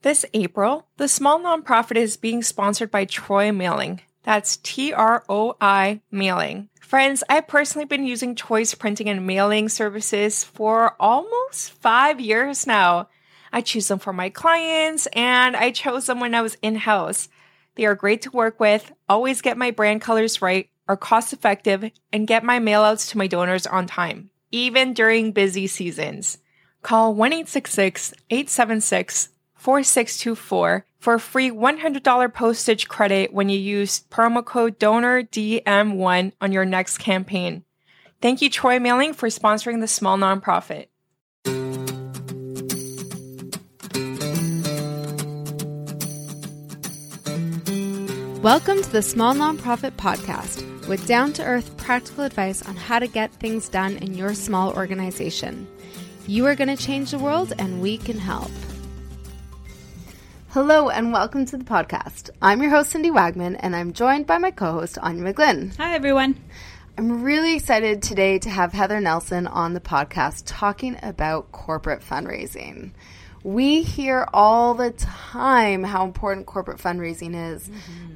This April, the small nonprofit is being sponsored by Troi Mailing. That's TROI Mailing. Friends, I've personally been using Troi's printing and mailing services for almost 5 years now. I choose them for my clients, and I chose them when I was in-house. They are great to work with, always get my brand colors right, are cost-effective, and get my mailouts to my donors on time, even during busy seasons. Call 1-866-876-4624 for a free $100 postage credit when you use promo code DONORDM1 on your next campaign. Thank you, Troi Mailing, for sponsoring the small nonprofit. Welcome to the Small Nonprofit Podcast with down-to-earth practical advice on how to get things done in your small organization. You are going to change the world, and we can help. Hello, and welcome to the podcast. I'm your host, Cindy Wagman, and I'm joined by my co-host, Anya McGlynn. Hi, everyone. I'm really excited today to have Heather Nelson on the podcast talking about corporate fundraising. We hear all the time how important corporate fundraising is,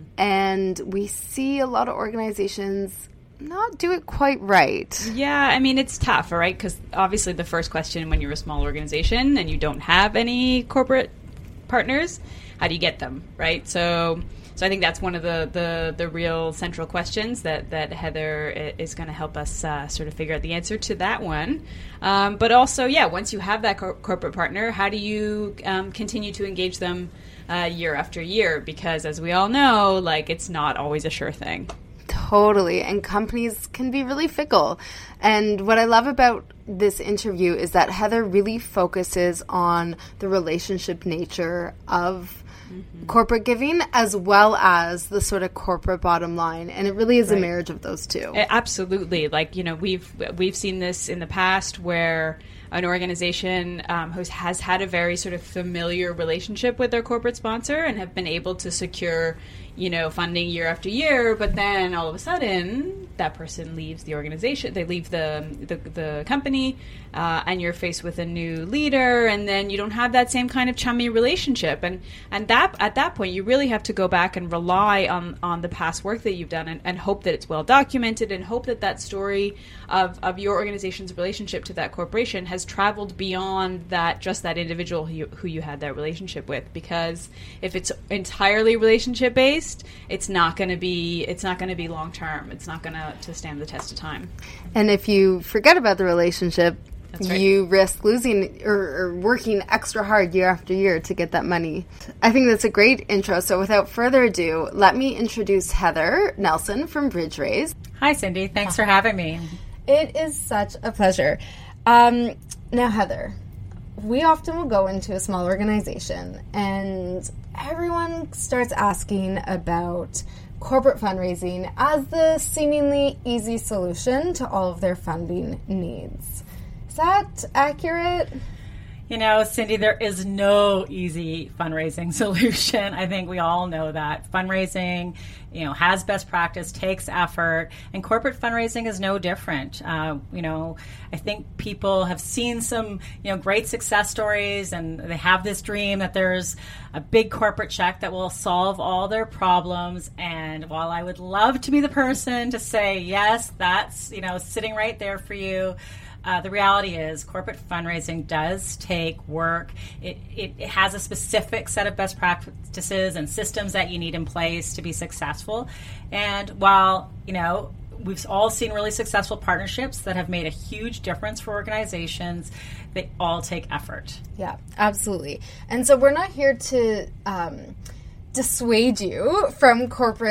and we see a lot of organizations not do it quite right. Yeah, I mean, it's tough, all right? Because obviously the first question when you're a small organization and you don't have any corporate partners, how do you get them, right? So I think that's one of the real central questions that Heather is going to help us sort of figure out the answer to that one. But also, yeah, once you have that corporate partner, how do you continue to engage them year after year? Because as we all know, like, it's not always a sure thing. Totally. And companies can be really fickle. And what I love about this interview is that Heather really focuses on the relationship nature of corporate giving as well as the sort of corporate bottom line. And it really is a marriage of those two. Absolutely. Like, you know, we've seen this in the past where an organization has had a very sort of familiar relationship with their corporate sponsor and have been able to secure, you know, funding year after year, but then all of a sudden that person leaves the organization, they leave the company, and you're faced with a new leader, and then you don't have that same kind of chummy relationship, and that at that point you really have to go back and rely on the past work that you've done and hope that it's well documented and hope that story of your organization's relationship to that corporation has traveled beyond that individual who you had that relationship with. Because if it's entirely relationship based, it's not going to be long term. It's not going to stand the test of time. And if you forget about the relationship, that's right, you risk losing or working extra hard year after year to get that money. I think that's a great intro. So without further ado, let me introduce Heather Nelson from BridgeRaise. Hi, Cindy. Thanks for having me. It is such a pleasure. Now, Heather, we often will go into a small organization and everyone starts asking about corporate fundraising as the seemingly easy solution to all of their funding needs. Is that accurate? You know, Cindy, there is no easy fundraising solution. I think we all know that. Fundraising, you know, has best practice, takes effort, and corporate fundraising is no different. You know, I think people have seen some, you know, great success stories, and they have this dream that there's a big corporate check that will solve all their problems. And while I would love to be the person to say, yes, that's, you know, sitting right there for you, the reality is corporate fundraising does take work. It has a specific set of best practices and systems that you need in place to be successful. And while, you know, we've all seen really successful partnerships that have made a huge difference for organizations, they all take effort. Yeah, absolutely. And so we're not here to dissuade you from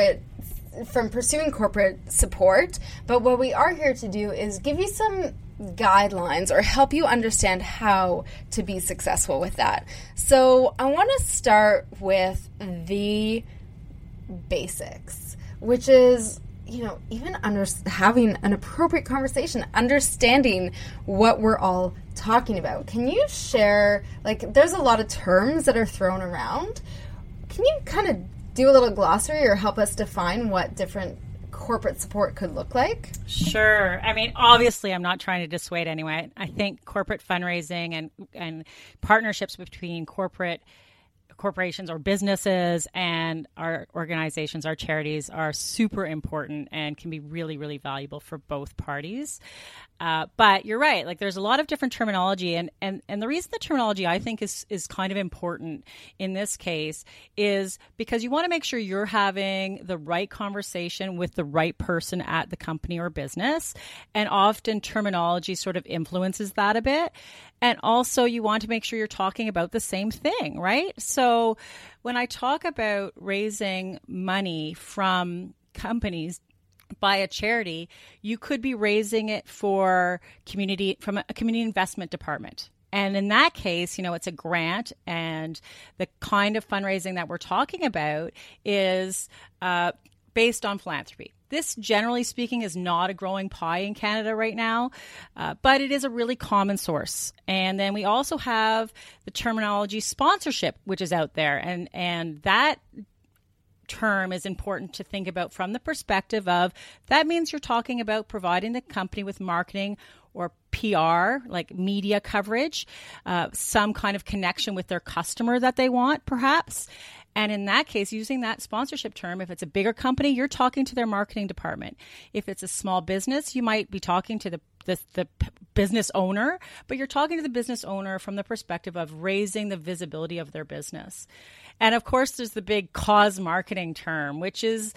pursuing corporate support, but what we are here to do is give you some guidelines or help you understand how to be successful with that. So I want to start with the basics, which is, you know, even having an appropriate conversation, understanding what we're all talking about. Can you share, like, there's a lot of terms that are thrown around. Can you kind of do a little glossary or help us define what different corporate support could look like? Sure. I mean, obviously, I'm not trying to dissuade anyone. I think corporate fundraising and partnerships between corporate corporations or businesses and our organizations, our charities are super important and can be really, really valuable for both parties. But you're right. Like there's a lot of different terminology, and the reason the terminology I think is kind of important in this case is because you want to make sure you're having the right conversation with the right person at the company or business, and often terminology sort of influences that a bit. And also you want to make sure you're talking about the same thing, right? So when I talk about raising money from companies by a charity, you could be raising it for from a community investment department. And in that case, it's a grant, and the kind of fundraising that we're talking about is based on philanthropy. This, generally speaking, is not a growing pie in Canada right now, but it is a really common source. And then we also have the terminology sponsorship, which is out there, and that term is important to think about from the perspective of that means you're talking about providing the company with marketing or PR, like media coverage, some kind of connection with their customer that they want, perhaps. And in that case, using that sponsorship term, if it's a bigger company, you're talking to their marketing department. If it's a small business, you might be talking to the business owner, but you're talking to the business owner from the perspective of raising the visibility of their business. And of course, there's the big cause marketing term, which is,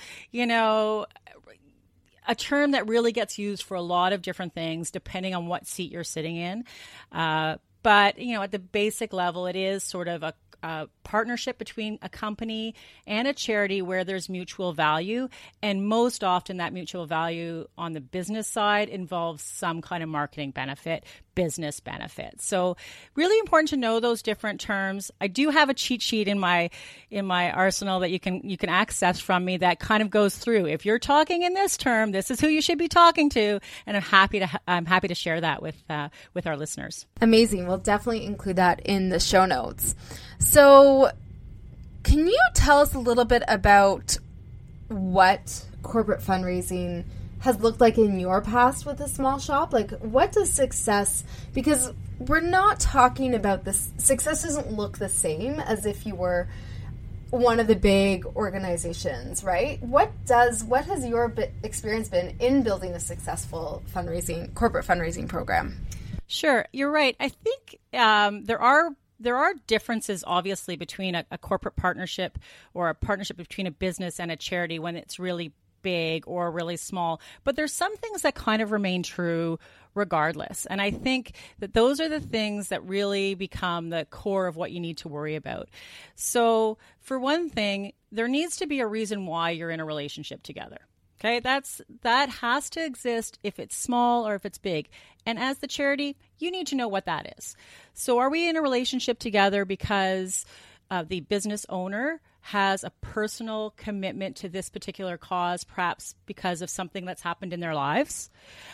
a term that really gets used for a lot of different things, depending on what seat you're sitting in. But, at the basic level, it is sort of a partnership between a company and a charity where there's mutual value. And most often that mutual value on the business side involves some kind of marketing benefit, business benefit. So really important to know those different terms. I do have a cheat sheet in my arsenal that you can access from me that kind of goes through. If you're talking in this term, this is who you should be talking to. And I'm happy to share that with our listeners. Amazing. We'll definitely include that in the show notes. So can you tell us a little bit about what corporate fundraising has looked like in your past with a small shop? Like, what does success, because we're not talking about this, success doesn't look the same as if you were one of the big organizations, right? What has your experience been in building a successful corporate fundraising program? Sure, you're right. I think there are differences, obviously, between a corporate partnership or a partnership between a business and a charity when it's really big or really small. But there's some things that kind of remain true regardless. And I think that those are the things that really become the core of what you need to worry about. So for one thing, there needs to be a reason why you're in a relationship together. Okay, that has to exist if it's small or if it's big. And as the charity, you need to know what that is. So are we in a relationship together because the business owner has a personal commitment to this particular cause, perhaps because of something that's happened in their lives?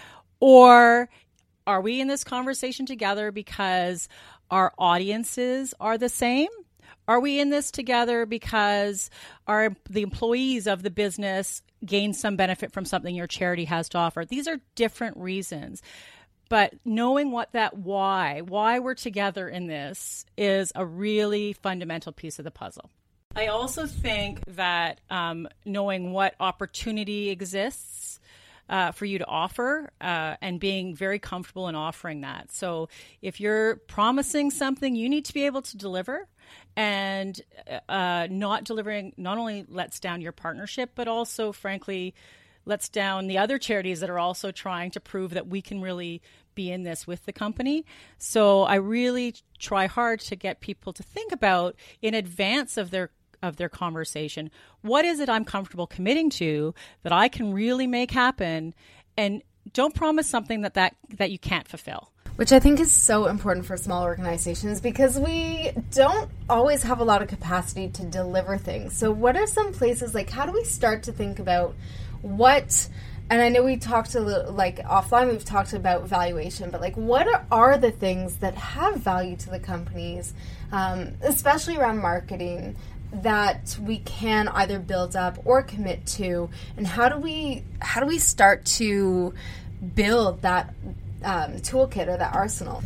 Or are we in this conversation together because our audiences are the same? Are we in this together because the employees of the business gain some benefit from something your charity has to offer? These are different reasons. But knowing why we're together in this is a really fundamental piece of the puzzle. I also think that knowing what opportunity exists for you to offer and being very comfortable in offering that. So if you're promising something, you need to be able to deliver. And not delivering not only lets down your partnership, but also, frankly, lets down the other charities that are also trying to prove that we can really be in this with the company. So I really try hard to get people to think about, in advance of their conversation, what is it I'm comfortable committing to that I can really make happen, and don't promise something that you can't fulfill. Which I think is so important for small organizations because we don't always have a lot of capacity to deliver things. So what are some places, like how do we start to think about what, and I know we talked a little, like offline we've talked about valuation, but like what are the things that have value to the companies, especially around marketing, that we can either build up or commit to, and how do we start to build that toolkit or that arsenal?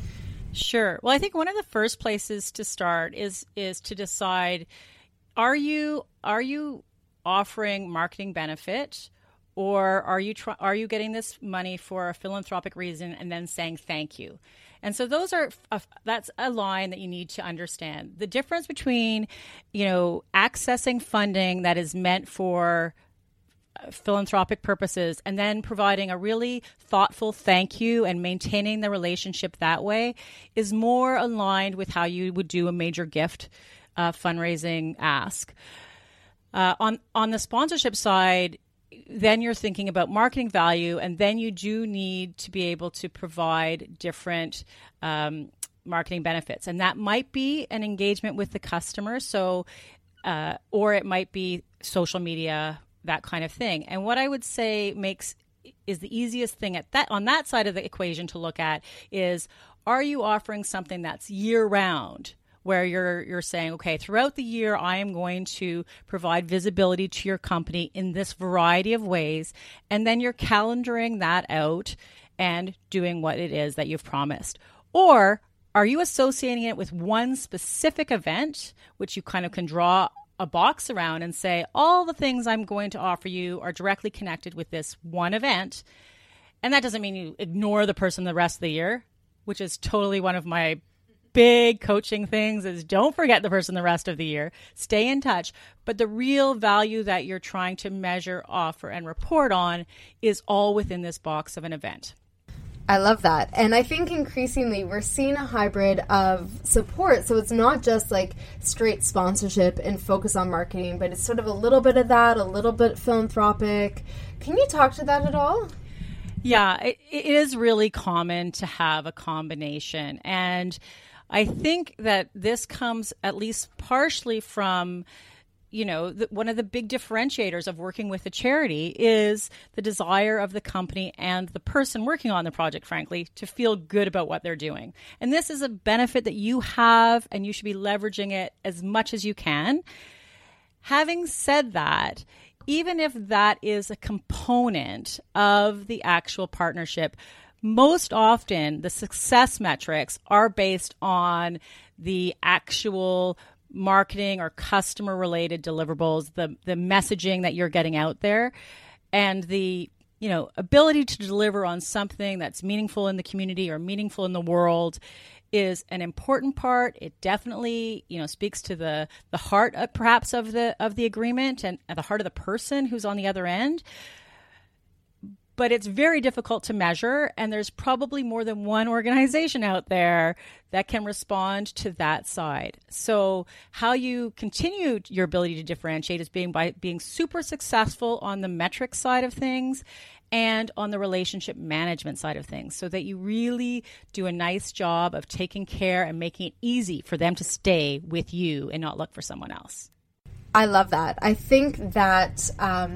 Sure. Well, I think one of the first places to start is to decide, are you offering marketing benefit, or are you getting this money for a philanthropic reason and then saying thank you? And so that's a line that you need to understand. The difference between, accessing funding that is meant for philanthropic purposes and then providing a really thoughtful thank you and maintaining the relationship that way is more aligned with how you would do a major gift fundraising ask. On the sponsorship side, then you're thinking about marketing value, and then you do need to be able to provide different marketing benefits. And that might be an engagement with the customer, or it might be social media, that kind of thing. And what I would say is the easiest thing on that side of the equation to look at is, are you offering something that's year round, where you're saying, okay, throughout the year, I am going to provide visibility to your company in this variety of ways, and then you're calendaring that out and doing what it is that you've promised? Or are you associating it with one specific event, which you kind of can draw a box around and say, all the things I'm going to offer you are directly connected with this one event? And that doesn't mean you ignore the person the rest of the year, which is totally one of my big coaching things, is don't forget the person the rest of the year. Stay in touch. But the real value that you're trying to measure, offer, and report on is all within this box of an event. I love that. And I think increasingly we're seeing a hybrid of support. So it's not just like straight sponsorship and focus on marketing, but it's sort of a little bit of that, a little bit philanthropic. Can you talk to that at all? Yeah, it is really common to have a combination. And I think that this comes at least partially from, one of the big differentiators of working with a charity is the desire of the company and the person working on the project, frankly, to feel good about what they're doing. And this is a benefit that you have, and you should be leveraging it as much as you can. Having said that, even if that is a component of the actual partnership, most often the success metrics are based on the actual marketing or customer related deliverables, the messaging that you're getting out there, and the ability to deliver on something that's meaningful in the community or meaningful in the world is an important part. It definitely speaks to the heart perhaps of the agreement and the heart of the person who's on the other end. But it's very difficult to measure, and there's probably more than one organization out there that can respond to that side. So how you continue your ability to differentiate is by being super successful on the metric side of things and on the relationship management side of things, so that you really do a nice job of taking care and making it easy for them to stay with you and not look for someone else. I love that. I think that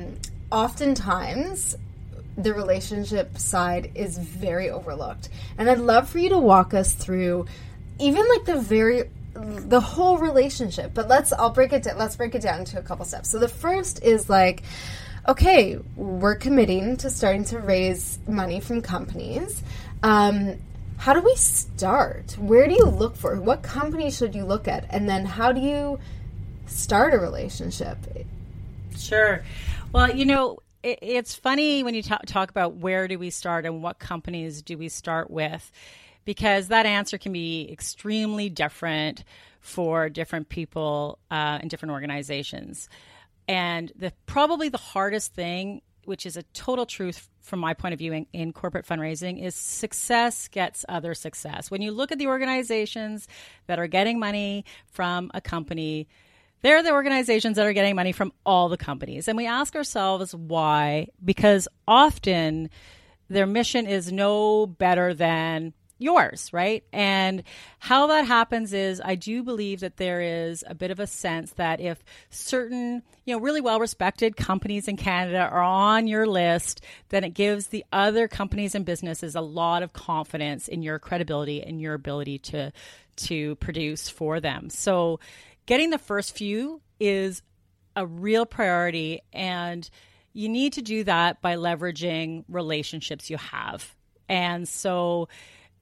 oftentimes the relationship side is very overlooked. And I'd love for you to walk us through even like the whole relationship. But let's break it down into a couple steps. So the first is like, okay, we're committing to starting to raise money from companies. How do we start? Where do you look for? What company should you look at? And then how do you start a relationship? Sure. Well, it's funny when you talk about where do we start and what companies do we start with, because that answer can be extremely different for different people in different organizations. And probably the hardest thing, which is a total truth from my point of view in corporate fundraising, is success gets other success. When you look at the organizations that are getting money from a company, they're the organizations that are getting money from all the companies. And we ask ourselves why, because often their mission is no better than yours, right? And how that happens is, I do believe that there is a bit of a sense that if certain, really well-respected companies in Canada are on your list, then it gives the other companies and businesses a lot of confidence in your credibility and your ability to produce for them. So getting the first few is a real priority, and you need to do that by leveraging relationships you have. And so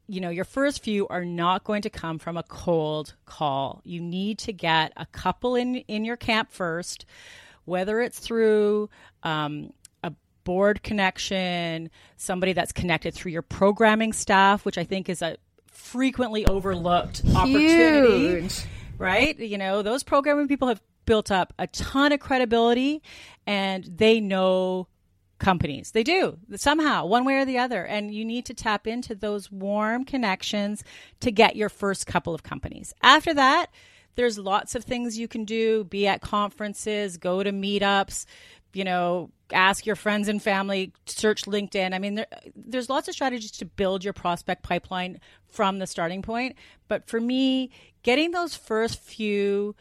your first few are not going to come from a cold call. You need to get a couple in your camp first, whether it's through a board connection, somebody that's connected through your programming staff, which I think is a frequently overlooked opportunity, right? Those programming people have built up a ton of credibility, and they know companies. They do somehow, one way or the other. And you need to tap into those warm connections to get your first couple of companies. After that, there's lots of things you can do, be at conferences, go to meetups, ask your friends and family, search LinkedIn. I mean, there's lots of strategies to build your prospect pipeline from the starting point. But for me, getting those first few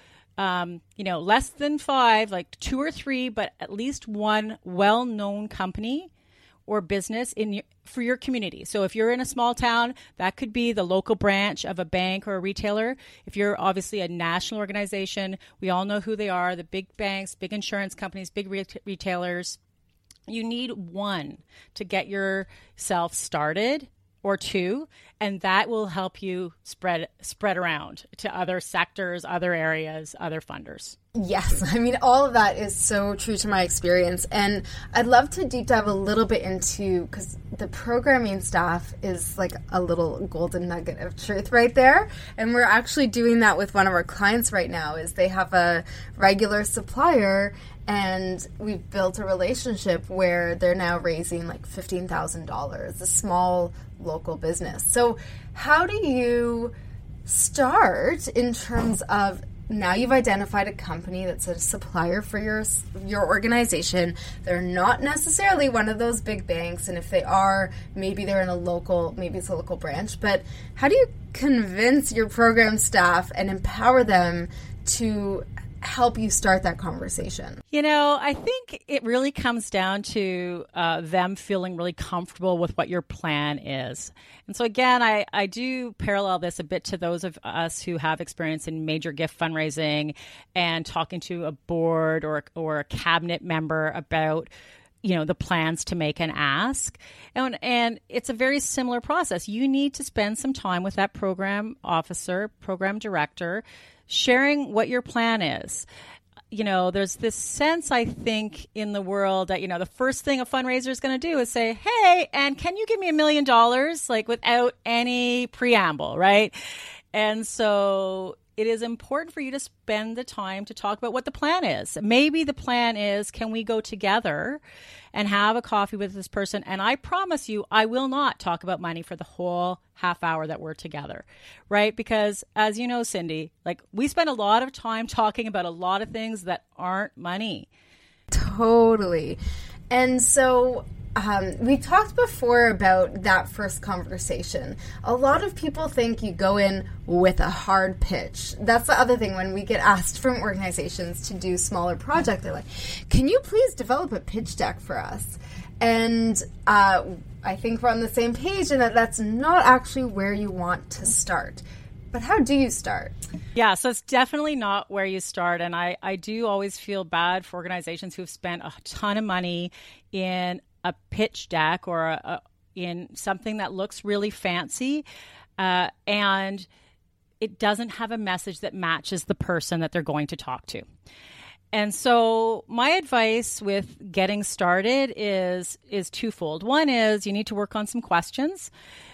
less than 5, like 2 or 3, but at least one well-known company or business for your community. So if you're in a small town, that could be the local branch of a bank or a retailer. If you're obviously a national organization, we all know who they are, the big banks, big insurance companies, big retailers. You need one to get yourself started, or 2, and that will help you spread around to other sectors, other areas, other funders. Yes, I mean, all of that is so true to my experience, and I'd love to deep dive a little bit into, because the programming staff is like a little golden nugget of truth right there, and we're actually doing that with one of our clients right now. Is they have a regular supplier, and we've built a relationship where they're now raising like $15,000, a small local business. So how do you start in terms of, now you've identified a company that's a supplier for your organization. They're not necessarily one of those big banks, and if they are, maybe they're in maybe it's a local branch. But how do you convince your program staff and empower them to help you start that conversation? I think it really comes down to them feeling really comfortable with what your plan is. And so again, I do parallel this a bit to those of us who have experience in major gift fundraising and talking to a board or a cabinet member about the plans to make an ask. And it's a very similar process. You need to spend some time with that program officer, program director, sharing what your plan is. There's this sense, I think, in the world that, the first thing a fundraiser is going to do is say, hey, and can you give me $1 million, like without any preamble, right? And so it is important for you to spend the time to talk about what the plan is. Maybe the plan is, can we go together and have a coffee with this person? And I promise you, I will not talk about money for the whole half hour that we're together, right? Because as you know, Cindy, like we spend a lot of time talking about a lot of things that aren't money. Totally. And so we talked before about that first conversation. A lot of people think you go in with a hard pitch. That's the other thing when we get asked from organizations to do smaller projects. They're like, can you please develop a pitch deck for us? And I think we're on the same page in that that's not actually where you want to start. But how do you start? Yeah, so it's definitely not where you start. And I do always feel bad for organizations who've spent a ton of money in a pitch deck or in something that looks really fancy and it doesn't have a message that matches the person that they're going to talk to. And so my advice with getting started is twofold. One is you need to work on some questions.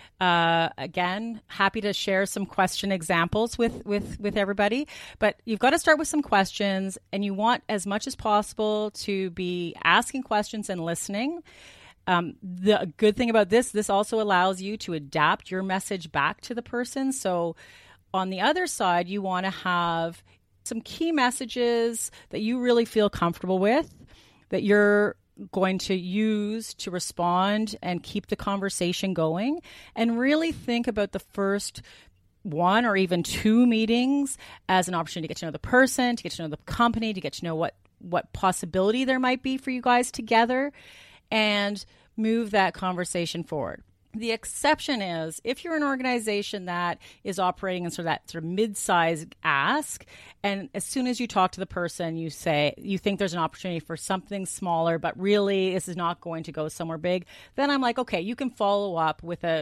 Again, happy to share some question examples with everybody, but you've got to start with some questions, and you want as much as possible to be asking questions and listening. The good thing about this also allows you to adapt your message back to the person. So on the other side, you want to have some key messages that you really feel comfortable with, that you're going to use to respond and keep the conversation going, and really think about the first 1 or even 2 meetings as an opportunity to get to know the person, to get to know the company, to get to know what possibility there might be for you guys together, and move that conversation forward. The exception is if you're an organization that is operating in sort of mid-sized ask, and as soon as you talk to the person, you say you think there's an opportunity for something smaller, but really this is not going to go somewhere big, then I'm like, okay, you can follow up with a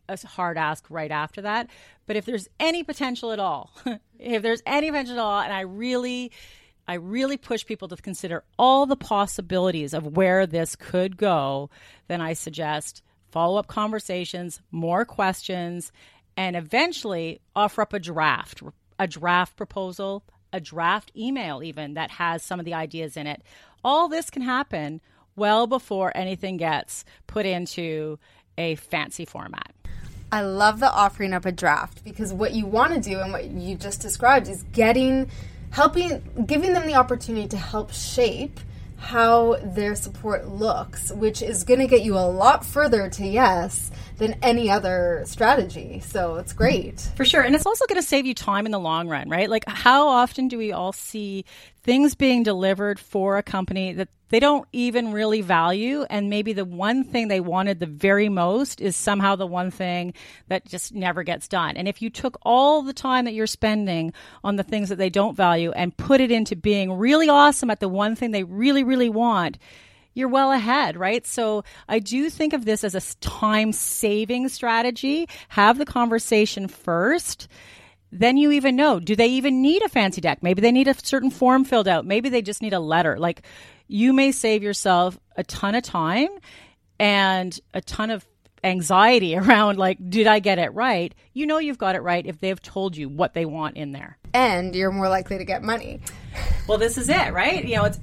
a hard ask right after that. But if there's any potential at all, and I really push people to consider all the possibilities of where this could go, then I suggest follow-up conversations, more questions, and eventually offer up a draft proposal, a draft email even that has some of the ideas in it. All this can happen well before anything gets put into a fancy format. I love the offering up a draft, because what you want to do and what you just described is giving them the opportunity to help shape how their support looks, which is going to get you a lot further to yes than any other strategy. So it's great. For sure. And it's also going to save you time in the long run, right? Like, how often do we all see things being delivered for a company that they don't even really value, and maybe the one thing they wanted the very most is somehow the one thing that just never gets done? And if you took all the time that you're spending on the things that they don't value and put it into being really awesome at the one thing they really, really want, you're well ahead, right? So I do think of this as a time-saving strategy. Have the conversation first. Then you even know, do they even need a fancy deck? Maybe they need a certain form filled out. Maybe they just need a letter. Like, you may save yourself a ton of time and a ton of anxiety around, like, did I get it right? You know you've got it right if they've told you what they want in there. And you're more likely to get money. Well, this is it, right? You know,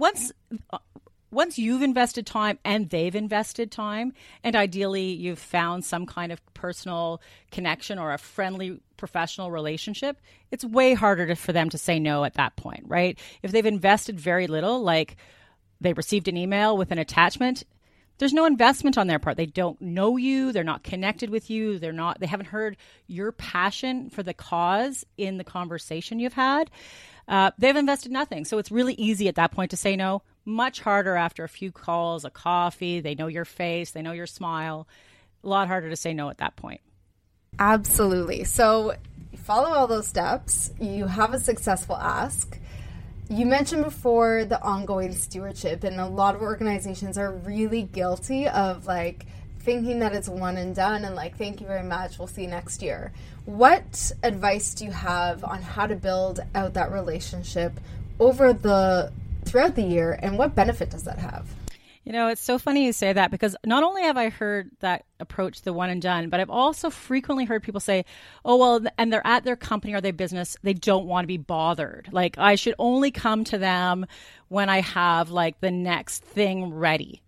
once you've invested time and they've invested time, and ideally you've found some kind of personal connection or a friendly professional relationship, it's way harder for them to say no at that point, right? If they've invested very little, like they received an email with an attachment, there's no investment on their part. They don't know you. They're not connected with you. They haven't heard your passion for the cause in the conversation you've had. They've invested nothing. So it's really easy at that point to say no. Much harder after a few calls, a coffee. They know your face. They know your smile. A lot harder to say no at that point. Absolutely. So you follow all those steps. You have a successful ask. You mentioned before the ongoing stewardship, and a lot of organizations are really guilty of like thinking that it's one and done and like, thank you very much, we'll see you next year. What advice do you have on how to build out that relationship throughout the year, and what benefit does that have? You know, it's so funny you say that, because not only have I heard that approach, the one and done, but I've also frequently heard people say, oh, well, and they're at their company or their business, they don't want to be bothered. Like, I should only come to them when I have like the next thing ready.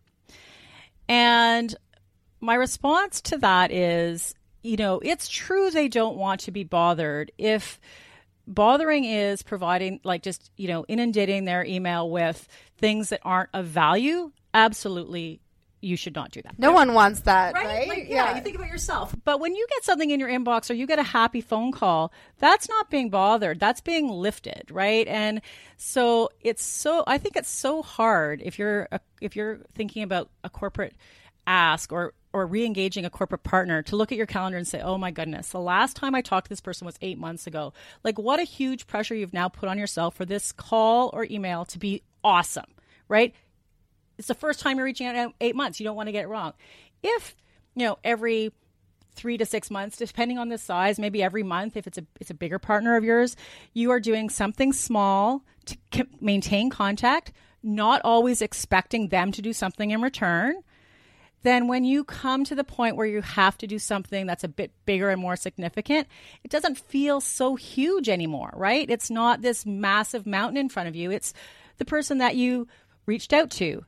And my response to that is, you know, it's true they don't want to be bothered. If bothering is providing, like, just, you know, inundating their email with things that aren't of value, absolutely, you should not do that. No one wants that, right? Like, yeah, you think about yourself. But when you get something in your inbox or you get a happy phone call, that's not being bothered. That's being lifted, right? And so I think it's so hard if you're thinking about a corporate ask or re-engaging a corporate partner to look at your calendar and say, oh my goodness, the last time I talked to this person was 8 months ago. Like, what a huge pressure you've now put on yourself for this call or email to be awesome, right? It's the first time you're reaching out in 8 months. You don't want to get it wrong. If, you know, every 3 to 6 months, depending on the size, maybe every month, if it's a bigger partner of yours, you are doing something small to maintain contact, not always expecting them to do something in return, then when you come to the point where you have to do something that's a bit bigger and more significant, it doesn't feel so huge anymore, right? It's not this massive mountain in front of you. It's the person that you reached out to.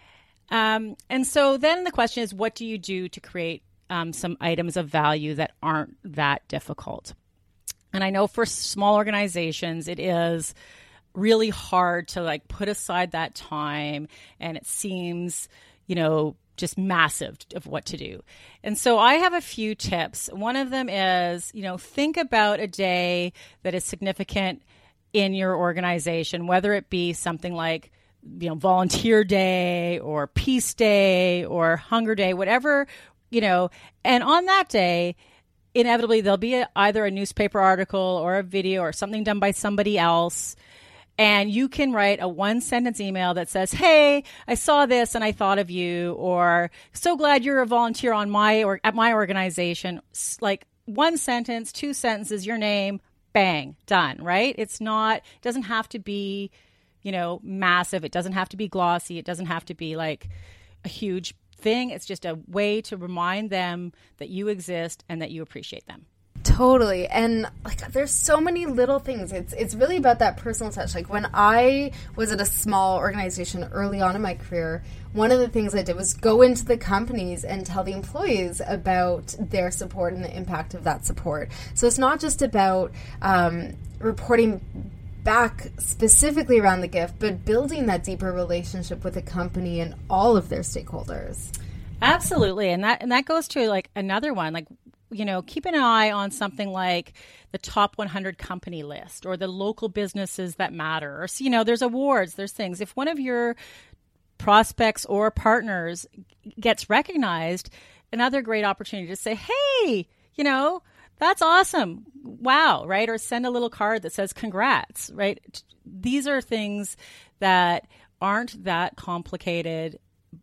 And so then the question is, what do you do to create some items of value that aren't that difficult? And I know for small organizations, it is really hard to like put aside that time, and it seems, you know, just massive of what to do. And so I have a few tips. One of them is, you know, think about a day that is significant in your organization, whether it be something like, you know, volunteer day or peace day or hunger day, whatever, you know, and on that day, inevitably there'll be either a newspaper article or a video or something done by somebody else. And you can write a 1-sentence email that says, hey, I saw this and I thought of you, or so glad you're a volunteer on at my organization. Like 1 sentence, 2 sentences, your name, bang, done, right? It doesn't have to be, massive. It doesn't have to be glossy. It doesn't have to be like a huge thing. It's just a way to remind them that you exist and that you appreciate them. Totally. And like there's so many little things. It's really about that personal touch. Like when I was at a small organization early on in my career, one of the things I did was go into the companies and tell the employees about their support and the impact of that support. So it's not just about reporting back specifically around the gift, but building that deeper relationship with the company and all of their stakeholders. Absolutely. And that goes to like another one, like, keep an eye on something like the top 100 company list or the local businesses that matter. Or, there's awards, there's things. If one of your prospects or partners gets recognized, another great opportunity to say, hey, that's awesome. Wow, right? Or send a little card that says congrats, right? These are things that aren't that complicated.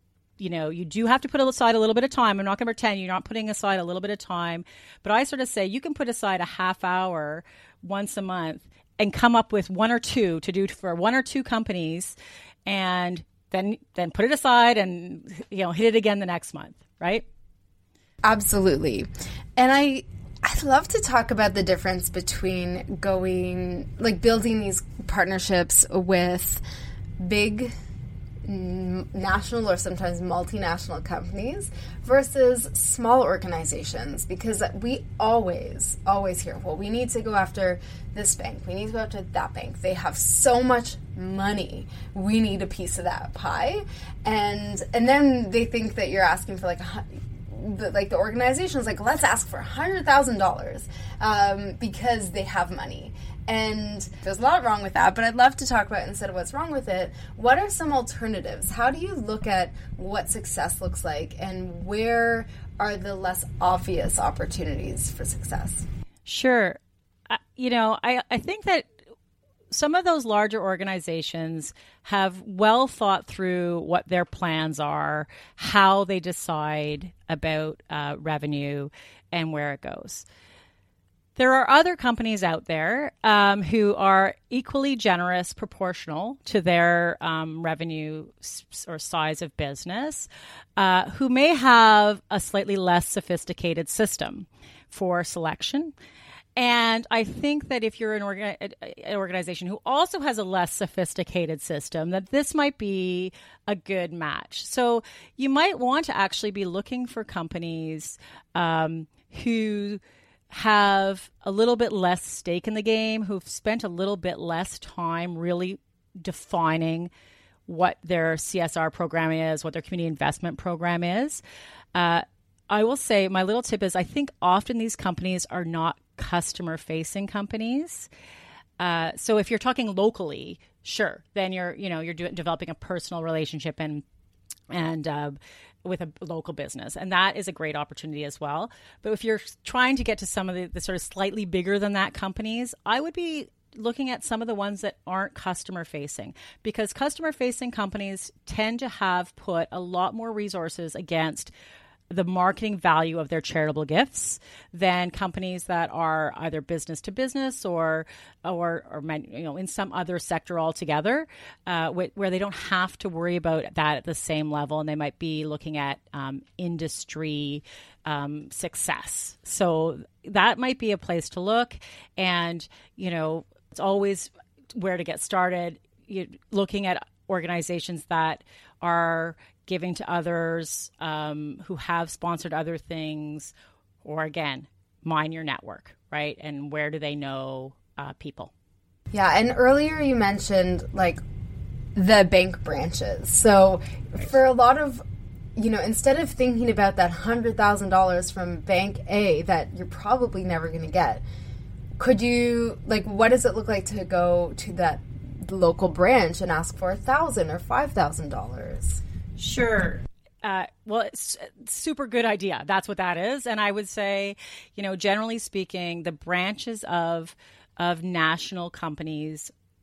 You do have to put aside a little bit of time. I'm not going to pretend you're not putting aside a little bit of time, but I sort of say you can put aside a half hour once a month and come up with 1 or 2 to do for 1 or 2 companies, and then put it aside and hit it again the next month, right? Absolutely. And I'd love to talk about the difference between building these partnerships with big national or sometimes multinational companies versus small organizations, because we always hear, well, we need to go after this bank, we need to go after that bank, they have so much money, we need a piece of that pie, and then they think that you're asking for the organization's like, let's ask for $100,000 because they have money. And there's a lot wrong with that, but I'd love to talk about, instead of what's wrong with it, what are some alternatives? How do you look at what success looks like, and where are the less obvious opportunities for success? Sure. I think that some of those larger organizations have well thought through what their plans are, how they decide about revenue, and where it goes. There are other companies out there who are equally generous, proportional to their revenue or size of business, who may have a slightly less sophisticated system for selection. And I think that if you're an organization who also has a less sophisticated system, that this might be a good match. So you might want to actually be looking for companies who have a little bit less stake in the game, who've spent a little bit less time really defining what their CSR program is, what their community investment program is. I will say my little tip is I think often these companies are not customer-facing companies. So if you're talking locally, sure, then you're developing a personal relationship and with a local business. And that is a great opportunity as well. But if you're trying to get to some of the sort of slightly bigger than that companies, I would be looking at some of the ones that aren't customer facing, because customer facing companies tend to have put a lot more resources against the marketing value of their charitable gifts than companies that are either business to business or in some other sector altogether, where they don't have to worry about that at the same level, and they might be looking at industry success. So that might be a place to look, and it's always where to get started. Looking at organizations that are giving to others, who have sponsored other things, or again, mine your network, right? And where do they know people? Yeah, and earlier you mentioned the bank branches. So for a lot of, instead of thinking about that $100,000 from Bank A that you're probably never going to get, could you, what does it look like to go to that local branch and ask for $1,000 or $5,000? Sure. Well, it's a super good idea. That's what that is. And I would say, generally speaking, the branches of national companies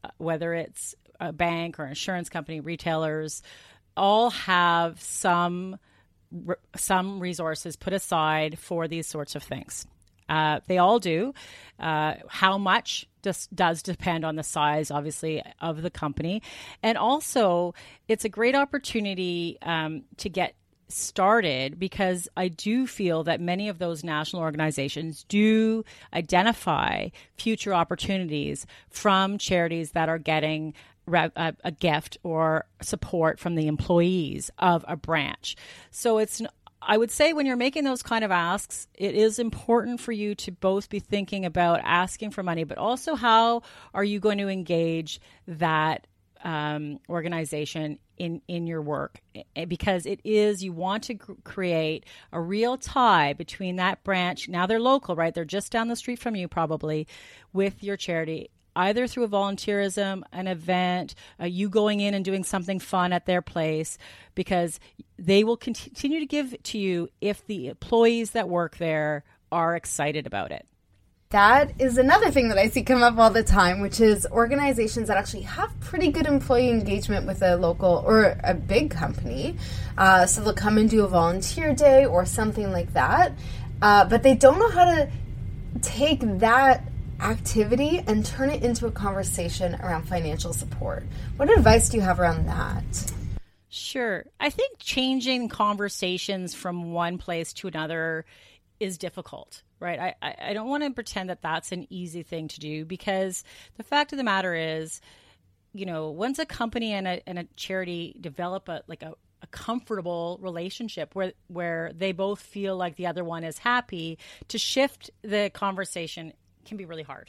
whether it's a bank or insurance company, retailers, all have some resources put aside for these sorts of things. They all do. How much does depend on the size, obviously, of the company. And also, it's a great opportunity to get started, because I do feel that many of those national organizations do identify future opportunities from charities that are getting a gift or support from the employees of a branch. So I would say when you're making those kind of asks, it is important for you to both be thinking about asking for money, but also how are you going to engage that organization in your work, because you want to create a real tie between that branch. Now they're local, right? They're just down the street from you probably, with your charity, either through a volunteerism, an event, you going in and doing something fun at their place, because they will continue to give to you if the employees that work there are excited about it. That is another thing that I see come up all the time, which is organizations that actually have pretty good employee engagement with a local or a big company. So they'll come and do a volunteer day or something like that. But they don't know how to take that activity and turn it into a conversation around financial support. What advice do you have around that? Sure. I think changing conversations from one place to another is difficult, right? I don't want to pretend that that's an easy thing to do, because the fact of the matter is, once a company and a charity develop a comfortable relationship where they both feel like the other one is happy, to shift the conversation can be really hard.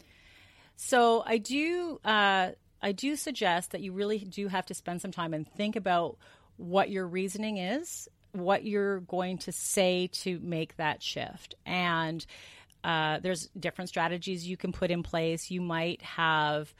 So I do suggest that you really do have to spend some time and think about what your reasoning is, what you're going to say to make that shift. And there's different strategies you can put in place. You might have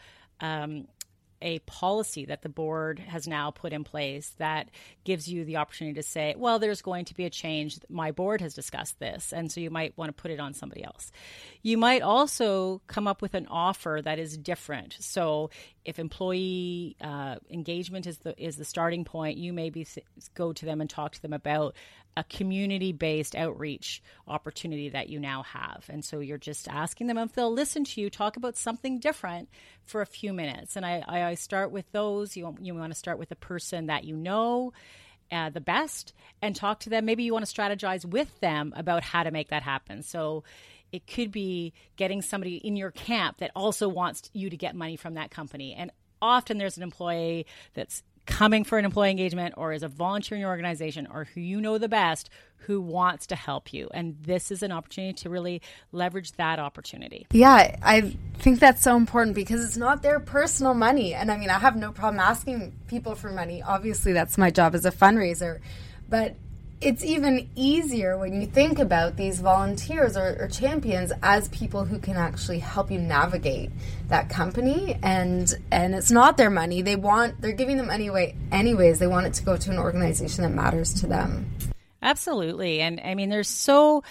a policy that the board has now put in place that gives you the opportunity to say, well, there's going to be a change. My board has discussed this. And so you might want to put it on somebody else. You might also come up with an offer that is different. So if employee engagement is the starting point, you maybe go to them and talk to them about a community-based outreach opportunity that you now have. And so you're just asking them if they'll listen to you talk about something different for a few minutes. And I start with those. You want to start with the person that you know the best and talk to them. Maybe you want to strategize with them about how to make that happen. So it could be getting somebody in your camp that also wants you to get money from that company. And often there's an employee that's coming for an employee engagement or is a volunteer in your organization or who you know the best who wants to help you. And this is an opportunity to really leverage that opportunity. Yeah, I think that's so important because it's not their personal money. And I mean, I have no problem asking people for money. Obviously, that's my job as a fundraiser. But it's even easier when you think about these volunteers or champions as people who can actually help you navigate that company, and it's not their money. They're giving them anyway. Anyways, they want it to go to an organization that matters to them. Absolutely. And I mean, there's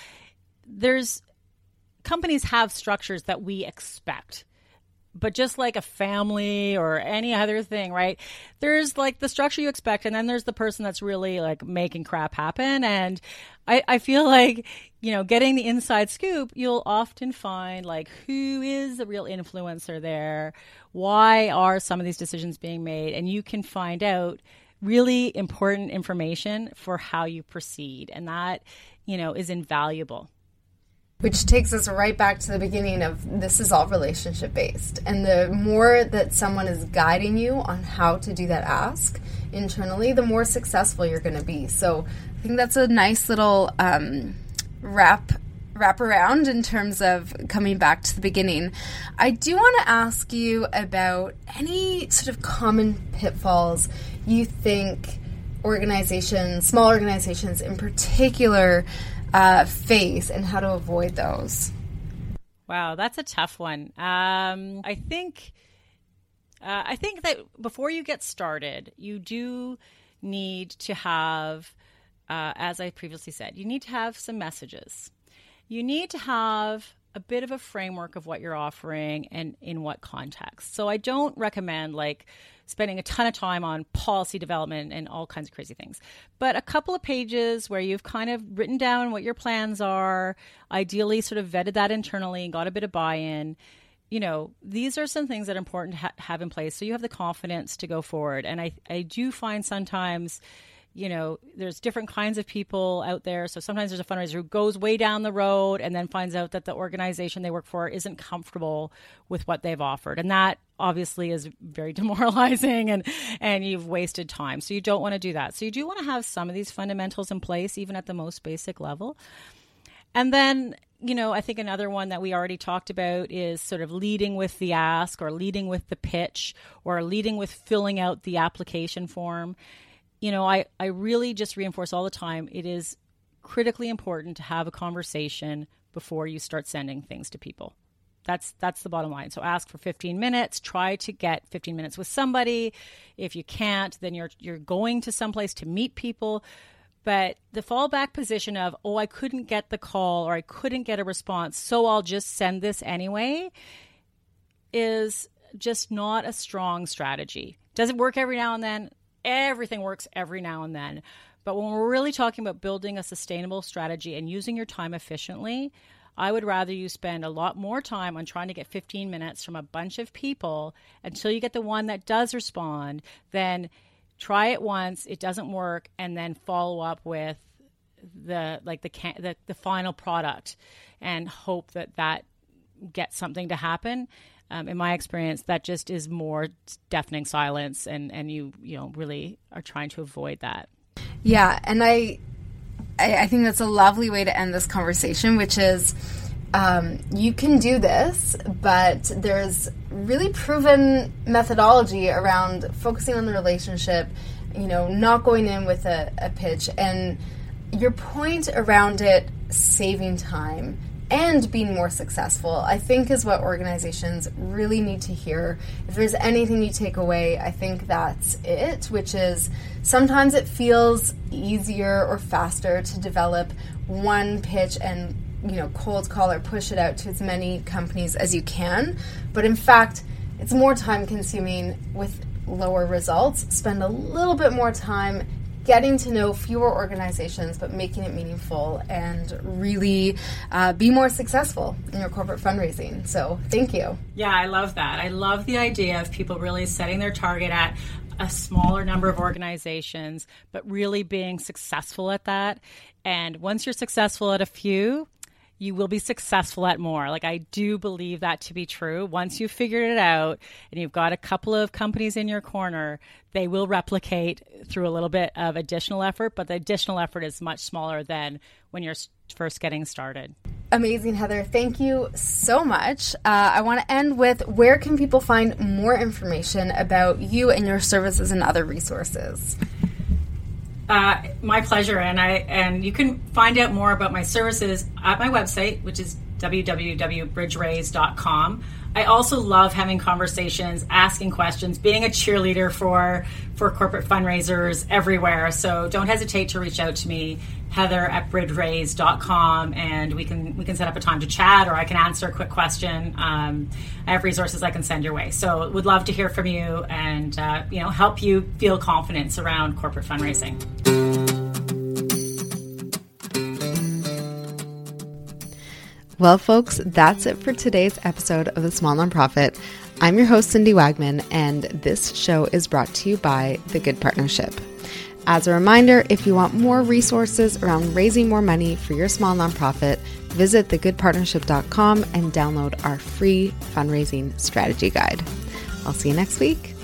companies have structures that we expect. But just like a family or any other thing, right? There's like the structure you expect, and then there's the person that's really like making crap happen. And I feel like, getting the inside scoop, you'll often find like who is the real influencer there? Why are some of these decisions being made? And you can find out really important information for how you proceed. And that, is invaluable. Which takes us right back to the beginning of this is all relationship based. And the more that someone is guiding you on how to do that ask internally, the more successful you're going to be. So I think that's a nice little wrap around in terms of coming back to the beginning. I do want to ask you about any sort of common pitfalls you think small organizations in particular, face and how to avoid those. Wow, that's a tough one. I think that before you get started, you do need to have, as I previously said, you need to have some messages. You need to have a bit of a framework of what you're offering and in what context. So I don't recommend like spending a ton of time on policy development and all kinds of crazy things, but a couple of pages where you've kind of written down what your plans are, ideally sort of vetted that internally and got a bit of buy-in. These are some things that are important to have in place so you have the confidence to go forward. And I do find sometimes there's different kinds of people out there. So sometimes there's a fundraiser who goes way down the road and then finds out that the organization they work for isn't comfortable with what they've offered. And that obviously is very demoralizing and you've wasted time. So you don't want to do that. So you do want to have some of these fundamentals in place, even at the most basic level. And then, I think another one that we already talked about is sort of leading with the ask or leading with the pitch or leading with filling out the application form. I really just reinforce all the time, it is critically important to have a conversation before you start sending things to people. That's the bottom line. So ask for 15 minutes, try to get 15 minutes with somebody. If you can't, then you're going to someplace to meet people. But the fallback position of, I couldn't get the call or I couldn't get a response, so I'll just send this anyway, is just not a strong strategy. Does it work every now and then? Everything works every now and then. But when we're really talking about building a sustainable strategy and using your time efficiently, I would rather you spend a lot more time on trying to get 15 minutes from a bunch of people until you get the one that does respond than try it once, it doesn't work, and then follow up with the final product and hope that gets something to happen. In my experience, that just is more deafening silence, and you really are trying to avoid that. Yeah, and I think that's a lovely way to end this conversation, which is you can do this, but there's really proven methodology around focusing on the relationship, not going in with a pitch. And your point around it saving time and being more successful, I think, is what organizations really need to hear. If there's anything you take away, I think that's it, which is sometimes it feels easier or faster to develop one pitch and cold call or push it out to as many companies as you can. But in fact, it's more time consuming with lower results. Spend a little bit more time getting to know fewer organizations, but making it meaningful and really be more successful in your corporate fundraising. So thank you. Yeah, I love that. I love the idea of people really setting their target at a smaller number of organizations, but really being successful at that. And once you're successful at a few, you will be successful at more. I do believe that to be true. Once you've figured it out and you've got a couple of companies in your corner, they will replicate through a little bit of additional effort, but the additional effort is much smaller than when you're first getting started. Amazing, Heather. Thank you so much. I want to end with, where can people find more information about you and your services and other resources? My pleasure, and you can find out more about my services at my website, which is www.bridgeraise.com. I also love having conversations, asking questions, being a cheerleader for corporate fundraisers everywhere. So don't hesitate to reach out to me, Heather@bridgeraise.com, and we can set up a time to chat, or I can answer a quick question. I have resources I can send your way. So would love to hear from you and help you feel confidence around corporate fundraising. Well, folks, that's it for today's episode of The Small Nonprofit. I'm your host, Cindy Wagman, and this show is brought to you by The Good Partnership. As a reminder, if you want more resources around raising more money for your small nonprofit, visit thegoodpartnership.com and download our free fundraising strategy guide. I'll see you next week.